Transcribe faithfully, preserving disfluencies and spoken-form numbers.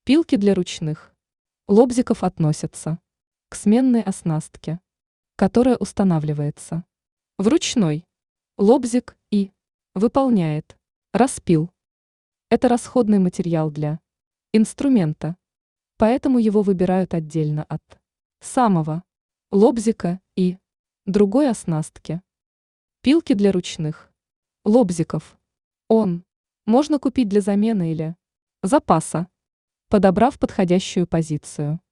Пилки для ручных лобзиков относятся к сменной оснастке, которая устанавливается в ручной лобзик и выполняет распил. Это расходный материал для инструмента, поэтому его выбирают отдельно от самого лобзика и другой оснастки. Пилки для ручных лобзиков он можно купить для замены или запаса, подобрав подходящую позицию.